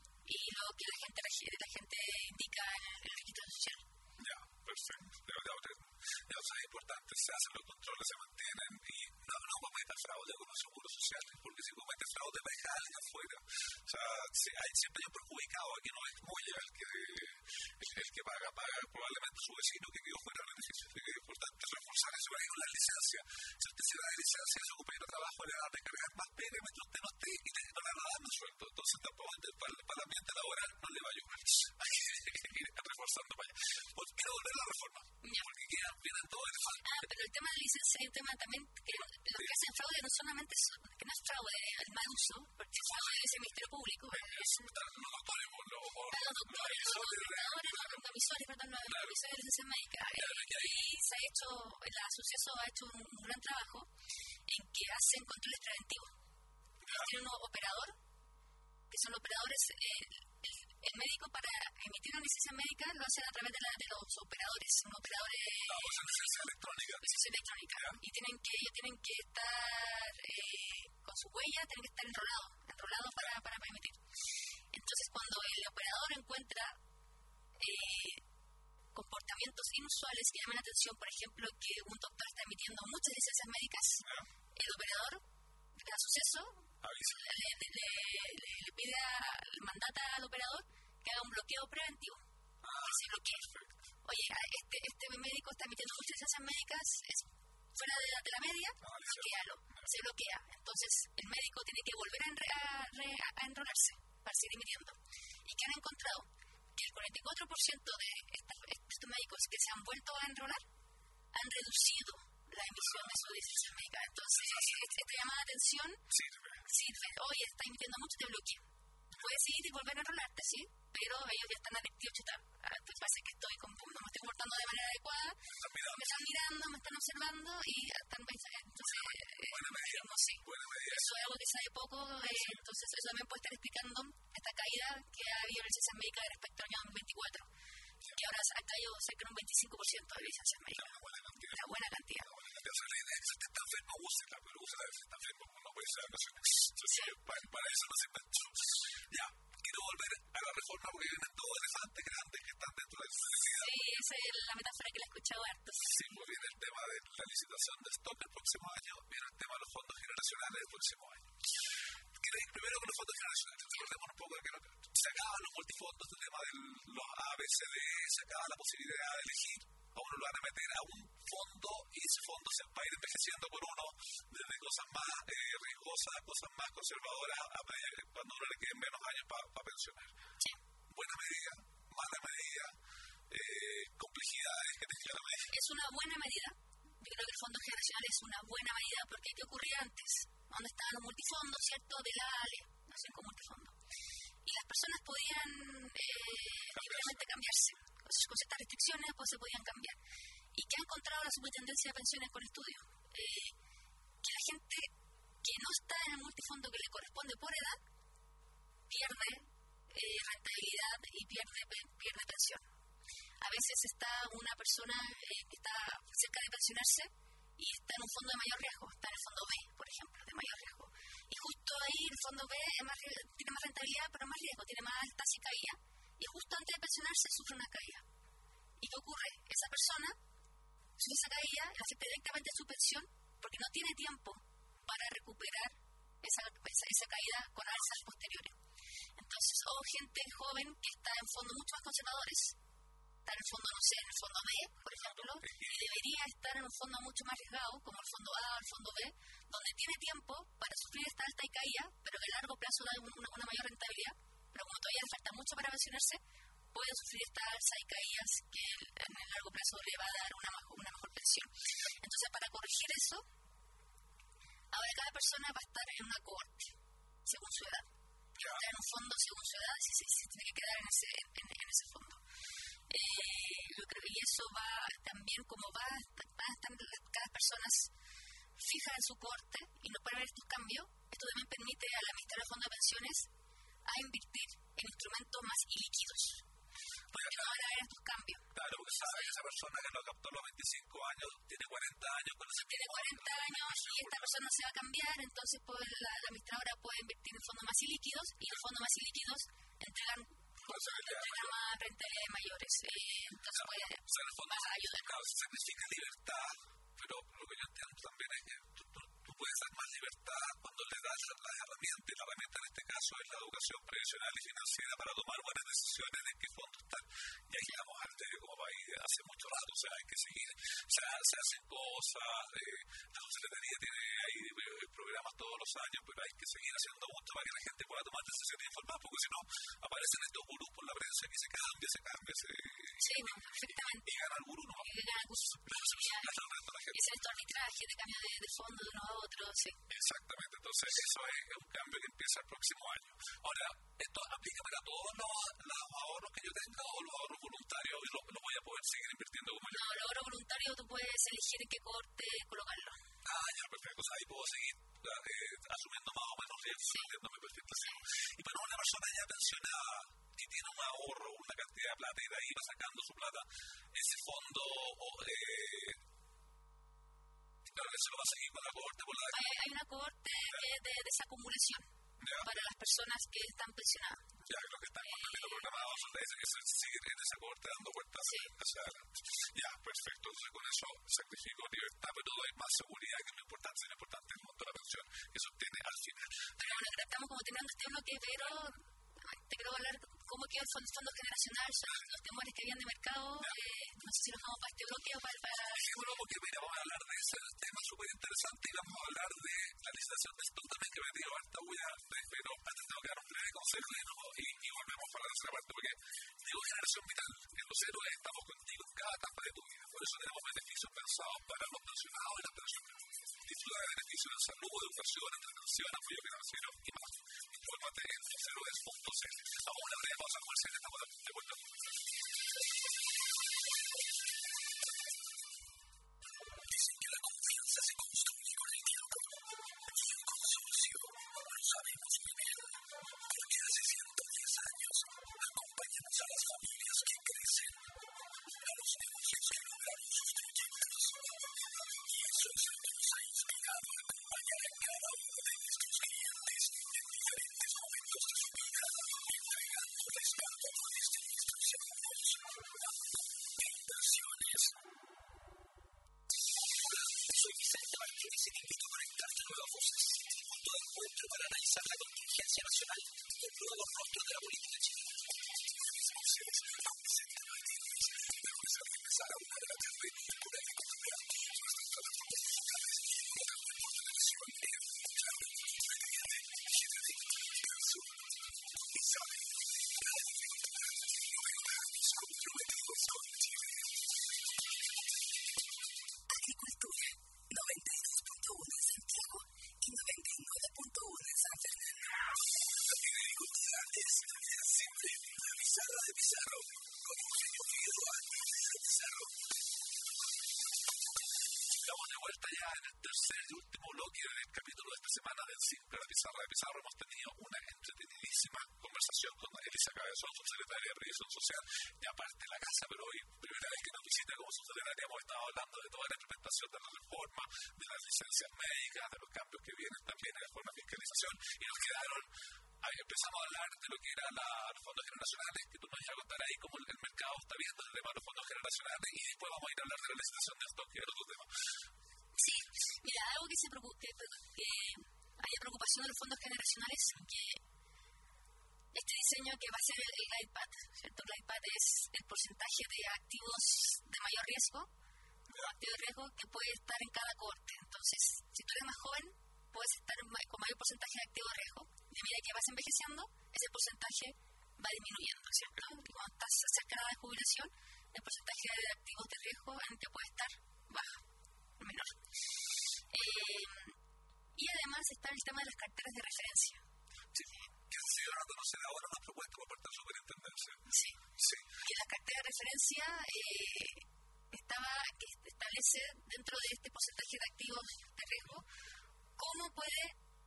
y lo que la gente, la gente indica en el, el registro social. Ya, perfecto. Ya, ya, ya, o sea, es importante, se hacen los controles, se mantienen y no, no cometa fraude con los seguros sociales, porque si comete fraude va a dejar a alguien afuera. O sea, si hay, siempre hay un perjudicado, aquí no es muy el que, el, el que paga, paga probablemente su vecino que quedó fuera del beneficio. Así que es importante reforzar eso. Ahí con la licencia, si usted se da de licencia, su compañero de trabajo le va a recargar más pena mientras usted no esté y no le va a dar más sueldo. Entonces tampoco para, para el ambiente laboral no le va a ayudar. Hay que ir reforzando para allá. Pues quiero volver a la reforma, ya. porque quedan, quedan todo el falta. Ah, pero el tema de la licencia es un tema también que los sí. que hacen fraude no solamente son, que no es fraude el mal uso, porque el fraude es el Ministerio Público. Es, están los doctores, o los, o están los doctores, los administradores, los comisores, perdón, los comisores de licencia médica. Y se ha hecho, el suceso ha hecho un, un gran trabajo en que hacen controles preventivos. Tienen un operador, que son operadores, eh, el, el médico para emitir una licencia médica lo hacen a través de, la, de los operadores, son operadores no, pues es licencia electrónica. Licencia electrónica. ¿Ya? Y tienen que, ellos tienen que estar eh, con su huella, tienen que estar enrolados, enrolados para, para, para emitir. Entonces, cuando el operador encuentra eh, comportamientos inusuales que llaman la atención, por ejemplo, que un doctor está emitiendo muchas licencias médicas, ¿ya? El operador, cada suceso, le, le, le, le, le pide, a, le mandata al operador que haga un bloqueo preventivo, ah, que se bloquee. Oye, este, este médico está emitiendo muchas licencias médicas, es fuera de la, de la media, ah, bloquealo, se bloquea. Entonces, el médico tiene que volver a, enre, a, a, a enrolarse para seguir emitiendo. ¿Y qué han encontrado? Que el cuarenta y cuatro por ciento de estos, estos médicos que se han vuelto a enrolar han reducido la emisión de su licencia médica. Entonces, esta llamada de atención sirve. Sirve. Oye, está emitiendo mucho, te bloqueo. Puedes ir y volver a enrolarte, sí, pero ellos ya están adictivos. Entonces, parece que estoy con, no me estoy comportando de manera adecuada. Me están mirando, me están observando y están pensando. Entonces, buena medida. No, sí. Buena medida. Eso es algo que sabe poco. Eh, sí. Entonces, eso también puede estar explicando esta caída que ha habido en licencias médicas respecto al año dos mil veinticuatro. Sí. Que ahora ha caído cerca de un veinticinco por ciento de licencias médicas. Una buena cantidad. Una buena cantidad. Una buena cantidad. O sea, la idea es que se te están úsela, pero úsela también, no puede ser ocasiones. Entonces, para, para eso no se inventó. Ya, quiero volver a la reforma porque vienen todos elefantes grandes que están dentro de la sociedad. Sí, esa es la metáfora que la he escuchado harto. Sí, pues viene el tema de la licitación de stock el próximo año, viene el tema de los fondos generacionales el próximo año. Quiero ir primero con los fondos generacionales. Recordemos un poco de que no, se acaban los multifondos, el tema de los A, B, C, D, se acaba la posibilidad de elegir. A uno lo van a meter a un fondo y ese fondo se va a ir envejeciendo por uno desde cosas más eh, riesgosas, cosas más conservadoras, a medida, cuando uno le queden menos años para pa pensionar. Sí. Buena medida, mala medida, eh, complejidades que tenga la medida. Es una buena medida. Yo creo que el fondo generacional es una buena medida porque ¿qué ocurría antes? Donde estaban los multifondos, ¿cierto? De la A L E, nacen con multifondo. Y las personas podían eh, libremente cambiarse. Con ciertas restricciones pues se podían cambiar. ¿Y qué ha encontrado la Superintendencia de Pensiones con estudios? Eh, que la gente que no está en el multifondo que le corresponde por edad pierde eh, rentabilidad y pierde, pierde pensión. A veces está una persona eh, que está cerca de pensionarse y está en un fondo de mayor riesgo, está en el fondo B, por ejemplo, de mayor riesgo. Y justo ahí el fondo B es más, tiene más rentabilidad, pero más riesgo, tiene más tasa y caída. Y justo antes de pensionarse sufre una caída. ¿Y qué ocurre? Esa persona sufre esa caída, le afecta directamente su pensión porque no tiene tiempo para recuperar esa, esa, esa caída con alzas posteriores. Entonces, o gente joven que está en fondos mucho más conservadores, está en el fondo, no sé, en el fondo B, por ejemplo, y debería estar en un fondo mucho más arriesgado, como el fondo A o el fondo B, donde tiene tiempo para sufrir esta alta y caída, pero que a largo plazo da una, una mayor rentabilidad, pero como todavía le falta mucho para pensionarse, puede sufrir esta alza y caídas que en el largo plazo le va a dar una, una mejor pensión. Entonces, para corregir eso, ahora cada persona va a estar en una cohorte, según su edad. Va a estar en un fondo según su edad, si se, si tiene que quedar en ese, en, en ese fondo. Eh, yo creo que eso va también, como va, va a estar cada persona fija en su cohorte y no puede haber estos cambios. Esto también permite al administrador del fondo de pensiones a invertir en instrumentos más ilíquidos, porque no van a haber estos cambios. Claro, porque sabe que esa persona que lo captó a los veinticinco años tiene cuarenta años. Con ese tiene cuarenta años y esta persona se va a cambiar, entonces pues, la, la administradora puede invertir en fondos más ilíquidos y los fondos más ilíquidos entregan entregan más rentabilidades mayores. Eh, entonces no, puede o sea, en el fondo, más ayudar. Claro, se significa libertad, pero lo que yo entiendo también es que tú, tú, tú puedes dar más libertad cuando le das las herramientas, y la herramienta en este caso es la educación previsional y financiera para tomar buenas decisiones de en qué fondo están. Y ahí estamos al debe como país hace mucho rato, o sea, hay que seguir, o sea, se hacen cosas, eh, la Secretaría tiene ahí eh, programas todos los años, pero hay que seguir haciendo mucho para que la gente pueda tomar decisiones informadas, porque si no, aparecen estos gurús por la prensa que se cambia, se cambia, se... Sí, no, perfectamente. Y gana el gurú, ¿no? Y gana el gurú. Y se estos arbitrajes de cambio de, de fondo de uno a otro, sí. Exactamente, entonces eso es un cambio que empieza el próximo año. Ahora, ¿esto aplica para todos los, los ahorros que yo tenga o los ahorros voluntarios y los lo voy a poder seguir invirtiendo como yo? No, el ahorro voluntario tú puedes elegir en qué corte colocarlo. Ah, ya, perfecto. O sea, ahí puedo seguir eh, asumiendo más o menos riesgos, sí. Entiéndome perfectamente. Sí. Y para una persona ya pensionada que tiene un ahorro, una cantidad de plata y de ahí va sacando su plata, ese fondo... Eh, claro que se lo va a seguir con la cohorte por la... Hay, hay una cohorte de, de desacumulación ya. Para las personas que están pensionadas. Ya, creo que están con el dinero programado, o sea, que se sigue en esa cohorte dando vueltas sí. hacia adelante. Ya, perfecto. Entonces con eso sacrifico libertad, pero doy más seguridad, que es lo importante, es lo importante el monto de la pensión que se obtiene al final. Pero bueno, estamos como terminando este bloque, pero te quiero hablar cómo quedó el fondo, fondo generacional, son los temores que habían de mercado. Eh, no sé si nos vamos para este bloque o para... para... Sí, bueno, porque mira, vamos a hablar de ese tema súper interesante y vamos a hablar de la licitación de stock también que me dio harta bulla, pero antes tengo que dar un breve consejo y, no, y, y volvemos para la tercera parte, porque digo generación vital, en los héroes estamos contigo en cada etapa de tu vida, por eso tenemos beneficios pensados para los pensionados y las pensionadas. Disfruta de beneficios en salud, educación, entretención, apoyo financiero y más. Infórmate en los héroes punto c l. Vamos a una breve pausa comercial, estamos de vuelta. Dicen que la confianza se construye con el tiempo. Y en Consorcio lo sabemos muy bien, porque hace ciento diez años acompañamos a las familias que crecen, a los negocios que lograron sus proyectos. Y eso es lo que nos ha inspirado a Nuevas Voces, un punto de encuentro para analizar la contingencia nacional y el nuevo rostro de la política chilena. Nuevas Voces, Vicente Martínez, mejor es empezar a una de la tarde con el economía, nuestras plataformas digitales, con la web de televisión en Channel, Independiente, Generación, Sur, y sabe, cada dificultad, noventa años comprometidos con Chile. Agricultura, noventa y dos punto uno en Santiago y noventa y nueve punto uno en San Fernando. La agricultura es simple, la pizarra de Pizarro, con Eugenio Figueroa y Pedro Pizarro. Estamos de vuelta ya en el tercer y último bloque del capítulo de esta semana del Simple la Pizarra de Pizarro. Hemos tenido una entretenidísima conversación con Elisa Cabezón, subsecretaria de Previsión Social, y aparte la casa, pero hoy, primera vez que nos visita como subsecretaria, hemos estado hablando de toda la implementación de la reforma, de las licencias médicas, de los cambios que vienen también en la reforma de fiscalización, y nos quedaron, ahí empezamos a hablar de lo que eran los fondos generacionales, que tú nos ibas a contar ahí cómo el mercado está viendo el tema de los fondos generacionales, y después vamos a ir a hablar de la licitación de stock, que era otro tema. Sí, mira, algo que se preocupe, que, que haya preocupación de los fondos generacionales, que este diseño que va a ser el, el glide path, ¿cierto? El glide path es el porcentaje de activos de mayor riesgo, o activos de riesgo que puede estar en cada cohorte. Entonces, si tú eres más joven, puedes estar con mayor porcentaje de activos de riesgo. Y a medida que vas envejeciendo, ese porcentaje va disminuyendo, ¿cierto? Y cuando estás cerca de la jubilación, el porcentaje de activos de riesgo en el que puede estar bajo, menor. Eh, y además está el tema de las carteras de referencia. Sí, que se van a conocer ahora una propuesta por parte de la superintendencia. Sí, sí. Que la cartera de referencia eh, estaba, que establece dentro de este porcentaje de activos de riesgo cómo puede,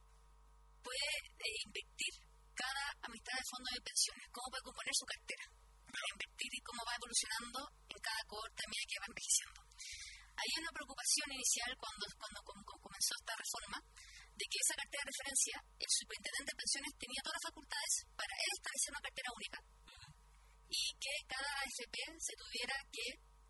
puede eh, invertir cada administrador de fondos de pensiones, cómo puede componer su cartera para invertir y cómo va evolucionando en cada cohorte a medida que va envejeciendo. Hay una preocupación inicial cuando, cuando, cuando comenzó esta reforma de que esa cartera de referencia, el superintendente de pensiones tenía todas las facultades para él establecer una cartera única y que cada A F P se tuviera que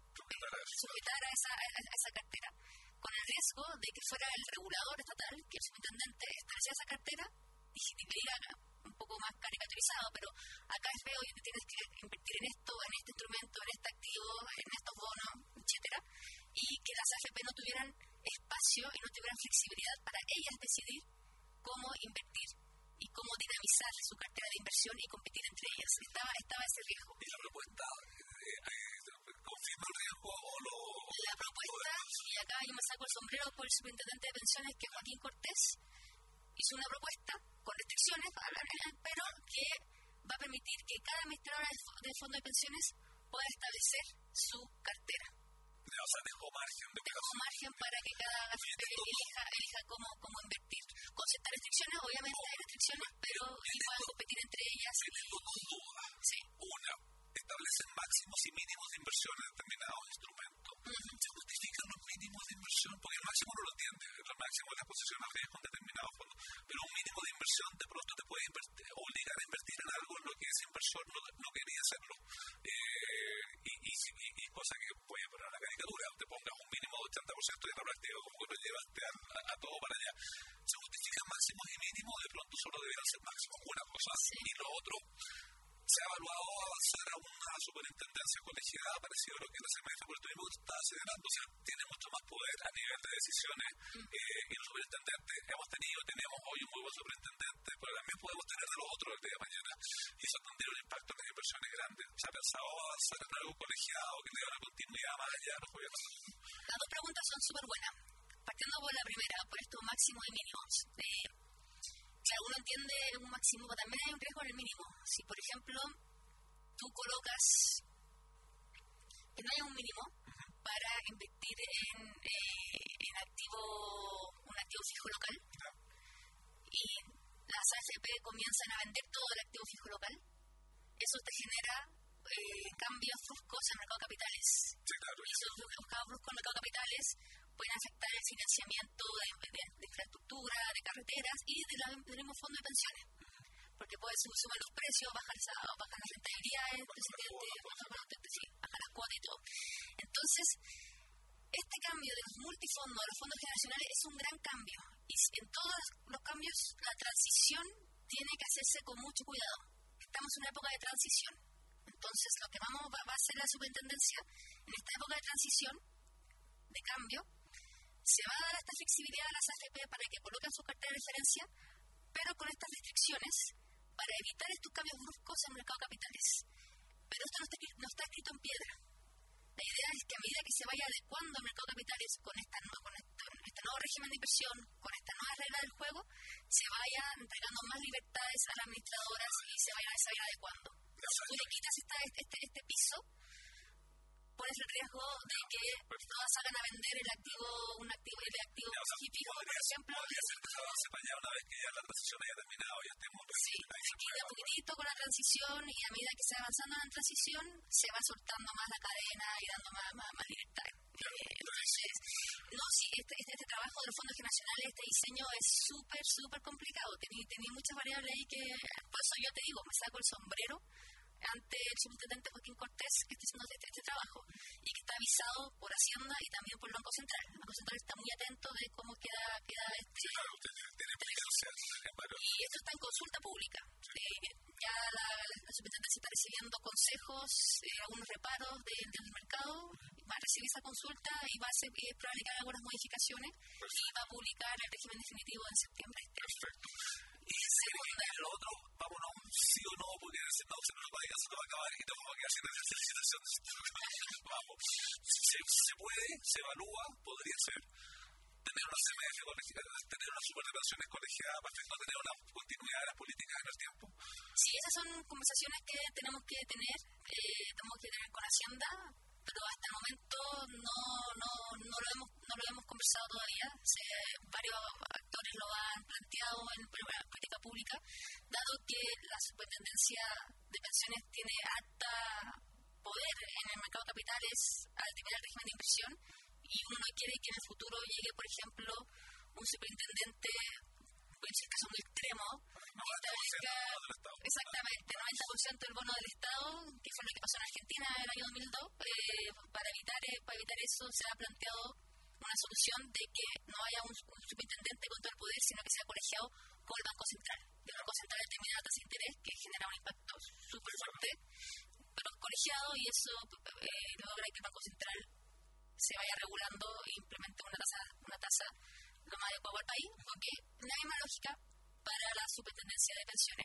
sujetar a esa, a, a esa cartera, con el riesgo de que fuera el regulador estatal, que el superintendente estableciera esa cartera y que diga un poco más caricaturizado, pero acá es feo y tienes que invertir en esto, en este instrumento, en este activo, en estos bonos, etcétera, y que las A F P no tuvieran espacio y no tuvieran flexibilidad para ellas decidir cómo invertir y cómo dinamizar su cartera de inversión y competir entre ellas. Estaba, estaba ese riesgo. ¿Y la propuesta eh, eh, confirma el riesgo o lo...? La propuesta, y acá yo me saco el sombrero por el superintendente de pensiones, que es Joaquín Cortés, hizo una propuesta con restricciones, pero que va a permitir que cada administrador del fondo de pensiones pueda establecer su cartera. O sea, dejó margen. De dejó margen para que cada A F P elija, elija cómo, cómo invertir. Con ciertas restricciones, obviamente hay restricciones, pero y puedan competir entre ellas. Tengo dos dudas. Sí. Una, establecen máximos y mínimos de inversión en determinados instrumentos. Uh-huh. ¿Se justifican los mínimos de inversión? Porque el máximo no lo entiende. El máximo es la exposición al riesgo en determinados fondos. Pero un mínimo de inversión de pronto te puede invertir, obligar a invertir en algo en lo que ese inversor no, no quería hacerlo. Eh, y, y, y, y cosa que puede poner la caricatura. Te pongas un mínimo de ochenta por ciento y en la práctica como que lo llevaste a, a, a todo para allá. ¿Se justifican máximos y mínimos? De pronto solo debieran ser máximos. Una cosa. Sí. Y lo otro, se ha evaluado avanzar a una superintendencia colegiada parecido a lo que la C M F por el turismo está acelerando. O sea, tiene mucho más poder a nivel de decisiones. Mm. Eh, y los superintendentes hemos tenido, tenemos hoy un muy buen superintendente, pero también podemos tener de los otros el día de mañana. Y eso tendría un impacto en las inversiones grandes. ¿Se ha pensado avanzar en algo colegiado que le dé una continuidad más allá a los gobiernos? Las dos preguntas son súper buenas. Partiendo por la primera, por estos máximos y mínimos. Eh, Claro, uno entiende un máximo, pero también hay un riesgo en el mínimo. Si, por ejemplo, tú colocas que no haya un mínimo para invertir en, eh, en activo, un activo fijo local, y las A F P comienzan a vender todo el activo fijo local, eso te genera eh, cambios bruscos en el mercado de capitales. Sí, claro. Y esos cambios bruscos en el mercado de capitales pueden afectar el financiamiento de, de, de infraestructura, de carreteras y de la, del mismo fondo de pensiones. Porque puede subir los precios, bajar, bajar las rentabilidades, bajar las cuotas y todo. Entonces, este cambio de los multifondos a los fondos generacionales es un gran cambio. Y en precios. La transición tiene que hacerse con mucho cuidado. Estamos en una época de transición. Entonces, lo que vamos va, va a hacer la superintendencia en esta época de transición, de cambio, se va a dar esta flexibilidad a las A F P para que coloquen su cartera de referencia, pero con estas restricciones para evitar estos cambios bruscos en el mercado de capitales. Pero esto no está, no está escrito en piedra. La idea es que a medida que se vaya adecuando el mercado de capitales con, esta, con este, este nuevo régimen de inversión, con esta nueva regla del juego, se vaya entregando más libertades a las administradoras y se vaya, se vaya adecuando. Si tú le quitas esta, este, este piso, pones el riesgo de que todas salgan a vender el activo, un activo, el activo o sea, fijo, por podría, ejemplo. Podría ser que se avance para allá una vez que ya la transición haya terminado y estemos Sí, se queda poquitito con la transición y a medida que se va avanzando en la transición se va soltando más la cadena y dando más, más, más libertad. Claro, eh, entonces, no, sí, este, este, este trabajo de los fondos internacionales, este diseño es súper, súper complicado. Tenía, tenía muchas variables ahí que, por eso yo te digo, me saco el sombrero ante el subintendente Joaquín Cortés, que está haciendo este, este trabajo y que está avisado por Hacienda y también por el Banco Central. El Banco Central está muy atento de cómo queda, queda este. Sí, claro, usted tiene experiencia en varios. Y esto está en consulta pública. Eh, ya la, la, la superintendencia está recibiendo consejos, eh, algunos reparos de, del mercado, va a recibir esa consulta y va a ser, es probable que haga algunas modificaciones. Perfecto. Y va a publicar el régimen definitivo en septiembre. Perfecto. Y segunda, lo otro, vámonos a un sí o no, porque si no se nos va a llegar, se nos va a acabar y nos vamos a quedar sin la felicitación. Vamos. Se, se puede, se evalúa, podría ser tener una C M F colegiada, tener una superdepensiones colegiada para no tener una continuidad de las políticas en el tiempo. Sí, esas son conversaciones que tenemos que tener, eh, tenemos que tener con Hacienda, pero hasta el momento no, no, no, lo, hemos, no lo hemos conversado todavía. Se, varios actores lo han planteado en la política pública, dado que la superintendencia de pensiones tiene alta poder en el mercado de capitales al terminar el régimen de inversión, y uno no quiere que en el futuro llegue, por ejemplo, un superintendente, puede ser que son muy extremo, no, establezca exactamente noventa por ciento del bono del Estado, que fue lo que pasó en Argentina en el año dos mil dos. Eh, para evitar eh, para evitar eso se ha planteado una solución de que no haya un, un superintendente con todo el poder, sino que sea colegiado con el Banco Central. El Banco Central determina la tasa de interés, que genera un impacto súper fuerte, pero colegiado, y eso eh, logra que el Banco Central se vaya regulando e implemente una tasa, una tasa lo más adecuado al país, porque no hay más lógica para la superintendencia de pensiones.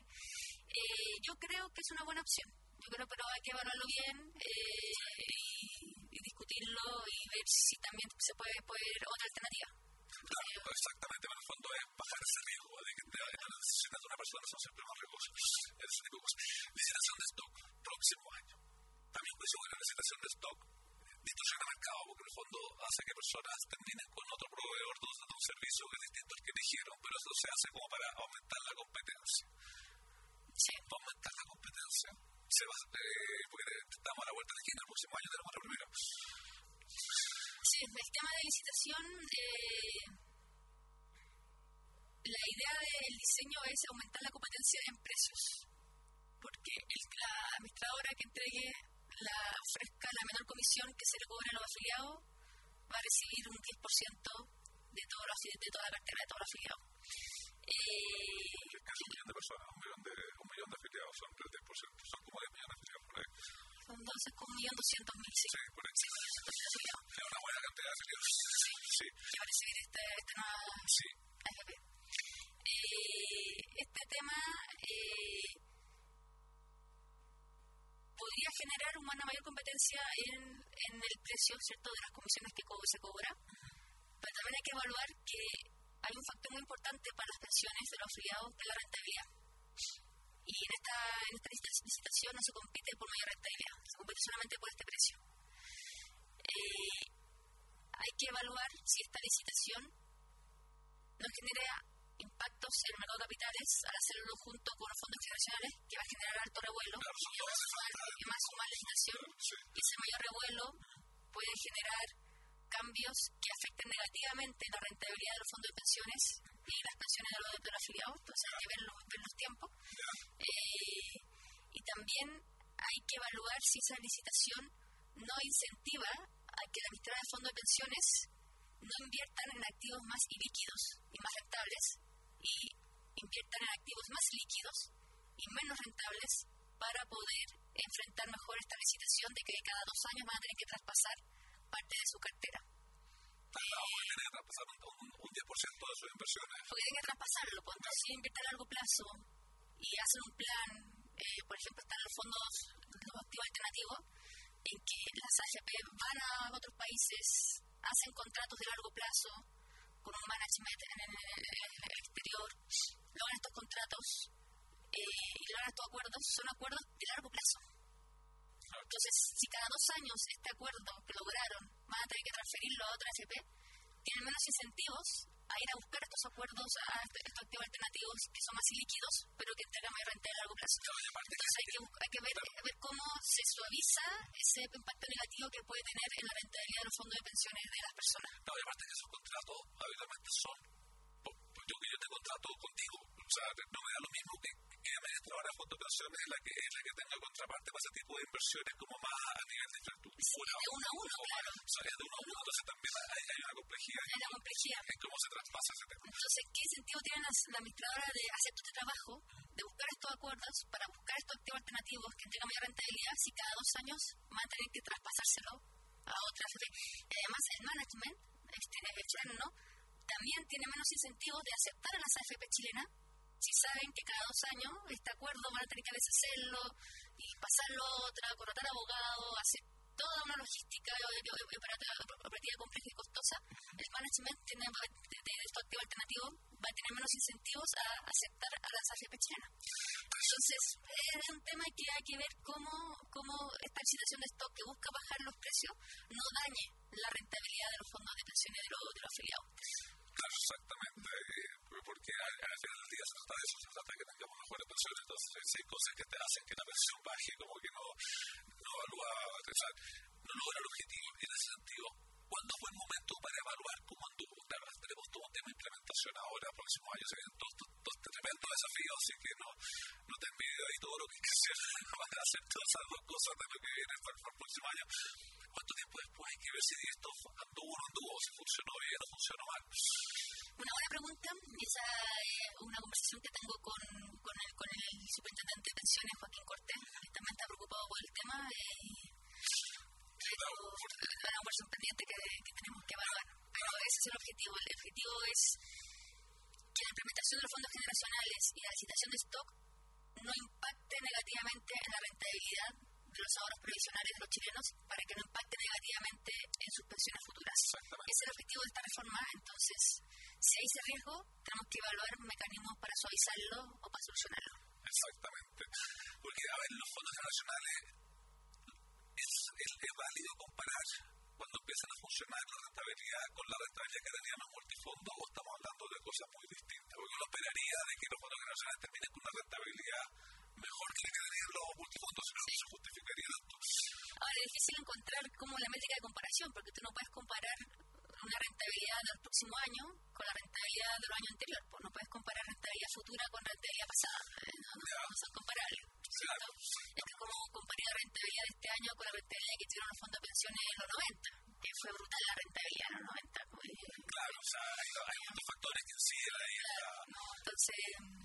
Eh, yo creo que es una buena opción, yo creo, pero hay que evaluarlo bien eh, y, y discutirlo y ver si también se puede poner otra alternativa. Claro, eh, exactamente, pero en el fondo es bajar ese riesgo de que te necesitas de una persona, son siempre más riesgosos, ese tipo de cosas. Licitación de stock, próximo año. También puede ser una licitación de stock distorsiona el mercado, porque en el fondo hace que personas terminen con otro proveedor dando un servicio que es distinto al que eligieron, pero eso se hace como para aumentar la competencia. Sí. Para aumentar la competencia. Se va, eh, porque estamos a la vuelta de la esquina, el próximo año tenemos la primera. Sí, el tema de licitación, eh, la idea del diseño es aumentar la competencia en precios, porque el, la administradora que entregue la ofrezca la menor comisión que se le cobre a los afiliados va a recibir un diez por ciento de, todo lo, de toda la cartera de todos los afiliados. Eh, es casi un millón de personas, un millón de, un millón de afiliados, son el diez por ciento, son como diez millones de afiliados por ahí. Son entonces como un millón doscientos mil, sí. Sí, por ahí. Sí, es una buena cantidad de afiliados. Sí, sí. Que va a recibir esta, esta nueva sí. A F P. Eh, este tema eh, podría generar una mayor competencia en, en el precio, ¿cierto?, de las comisiones que co- se cobra, pero también hay que evaluar que hay un factor muy importante para las pensiones de los afiliados, que es la rentabilidad. Y en esta, en esta licitación no se compite por mayor rentabilidad, se compite solamente por este precio. Eh, hay que evaluar si esta licitación nos genera impactos en el mercado de capitales al hacerlo junto con los fondos internacionales, que va a generar alto revuelo, Claro, y más sumar, y más sumar legislación, sí. y ese mayor revuelo puede generar cambios que afecten negativamente la rentabilidad de los fondos de pensiones y las pensiones de los, de los afiliados, entonces hay que ver los, ver los tiempos. Eh, y también hay que evaluar si esa licitación no incentiva a que la administradora de fondos de pensiones no inviertan en activos más ilíquidos y más rentables y inviertan en activos más líquidos y menos rentables para poder enfrentar mejor esta situación de que cada dos años van a tener que traspasar parte de su cartera. No, eh, tienen que traspasar un, un, un diez por ciento de sus inversiones. Porque tienen que traspasarlo, pues entonces si invierten a largo plazo y hacen un plan, eh, por ejemplo, están los fondos, los activos alternativos, en que las A F P van a otros países, hacen contratos de largo plazo con un management en el, en el exterior, logran estos contratos eh, y logran estos acuerdos, son acuerdos de largo plazo. Entonces, si cada dos años este acuerdo que lograron van a tener que transferirlo a otra A F P, tienen menos incentivos a ir a buscar estos acuerdos, a estos activos alternativos que son más ilíquidos, pero que entregan mayor renta a largo plazo. Entonces, hay que, hay que ver, ver cómo se suaviza ese impacto negativo que puede tener en la rentabilidad de los fondos de pensiones de las personas. No, y aparte que esos contratos, habitualmente son, yo que yo te contrato contigo, o sea, no me da lo mismo que que administradora de fondos de pensiones es la que es la que tenga contraparte para ese tipo de inversiones como más a nivel de infraestructura. Sí, de uno a uno, claro. O sea, es de uno a uno, entonces también hay, hay una complejidad. Hay una complejidad. En cómo se traspasa ese tema. Entonces, ¿qué incentivo tiene la, la administradora de hacer este trabajo, de buscar estos acuerdos para buscar estos activos alternativos que tengan mayor rentabilidad si cada dos años van a tener que traspasárselo a otras? Y además, el management, este, el chileno, también tiene menos incentivos de aceptar a las A F P chilenas si saben que cada dos años este acuerdo van a tener que deshacerlo y pasarlo a otra, contratar abogados, hacer toda una logística operativa compleja y costosa. El management tiene, de, de estos activos alternativos va a tener menos incentivos a aceptar a las A F P chilenas. Entonces, es un tema que hay que ver cómo, cómo esta situación de stock que busca bajar los precios no dañe la rentabilidad de los fondos de pensiones de los, de los afiliados. Claro, exactamente, porque al, al final del día se trata de eso, se trata de que tengamos mejores pensiones, entonces si hay cosas que te hacen que la pensión baje, como que no, no evalúa, o sea, no logra el objetivo. En ese sentido, ¿cuándo fue el momento para evaluar cómo anduvo? Claro, tenemos todo un tema de implementación ahora, próximos años, se vienen todos estos tremendos desafíos, así que no, no te envidio ahí todo lo que hay que hacer para hacer todas esas dos cosas de lo que viene para el próximo año. ¿Cuánto tiempo después hay que ver si esto anduvo o no anduvo, si funcionó bien o funcionó mal? Una buena pregunta. Esa es una conversación que tengo con, con, el, con el superintendente de pensiones, Joaquín Cortés, que también está preocupado por el tema. Eh, es una conversación pendiente que, que tenemos que evaluar. Pero ese es el objetivo. El objetivo es que la implementación de los fondos generacionales y la licitación de stock no impacte negativamente en la rentabilidad de los ahorros previsionales de los chilenos, para que no impacte negativamente en sus pensiones futuras. Ese es el objetivo de esta reforma. Entonces, si hay ese riesgo, tenemos que evaluar mecanismos para suavizarlo o para solucionarlo. Exactamente. Porque, a ver, los fondos generacionales es, es, es válido comparar cuando empiezan a funcionar la rentabilidad con la rentabilidad que tenían los multifondos, o estamos hablando de cosas muy distintas. Porque uno esperaría de que los fondos generacionales terminen con una rentabilidad mejor que la que tenían los multifondos, si no, sí. Se justificaría tanto. Ahora, es difícil encontrar como la métrica de comparación, porque tú no puedes comparar una rentabilidad del próximo año con la rentabilidad del año anterior, pues no puedes comparar rentabilidad futura con rentabilidad pasada, no, no, no son comparables. Claro. Es que como comparé la rentabilidad de este año con la rentabilidad que tuvieron los fondos de pensiones en los noventa, que fue brutal la rentabilidad en los noventa. Pues, claro, o sea, hay, hay muchos factores que inciden ahí. Claro, la... no, entonces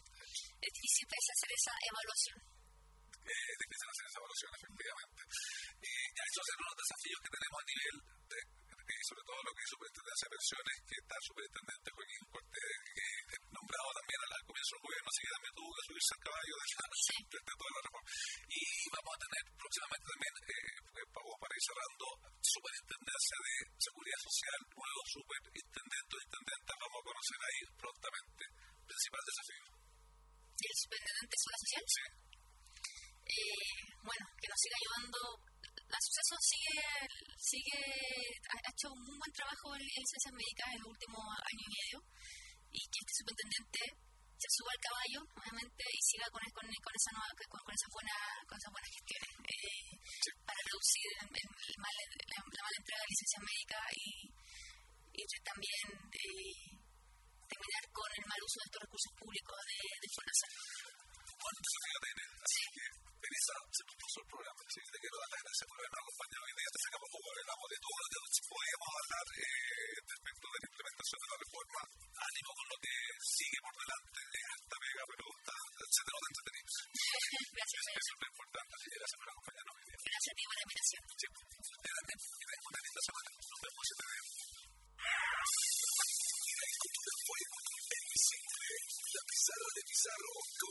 es difícil hacer esa evaluación. Eh, es difícil hacer esa evaluación, efectivamente. Eh, ya, esos son los desafíos que tenemos a nivel de, de sobre todo lo que es superintendencia de pensiones, que está el superintendente Joaquín Cortés, que es nombrado también al, al comienzo del gobierno, así que también tuvo que subirse al caballo de, la, sí. de, de toda la reforma. Y vamos a tener próximamente también, eh, para, para ir cerrando, superintendencia de seguridad social, nuevos superintendentes o intendentas, vamos a conocer ahí prontamente. Principal desafío. ¿El superintendente de seguridad social? Sí. Eh, bueno, que nos siga ayudando. La Suceso sigue, sigue, ha hecho un muy buen trabajo en licencias médicas en los últimos años y medio, y que este superintendente se suba al caballo, obviamente, y siga con, con, con esa nueva, con, con esas buenas, con esas buenas gestiones eh, sí. para reducir el, el mal, la, la mala entrega de licencias médicas y, y también eh, terminar con el mal uso de estos recursos públicos de, de Fonasa. Bueno, desafío tiene, así que Elisa, se nos puso el programa, así que te quiero dar las gracias por habernos acompañado hoy día. Te sacamos un poco, hablamos de todo, de lo que podíamos hablar eh, respecto de la implementación de la reforma. Ánimo con lo que sigue por delante, es altamente Pizarro con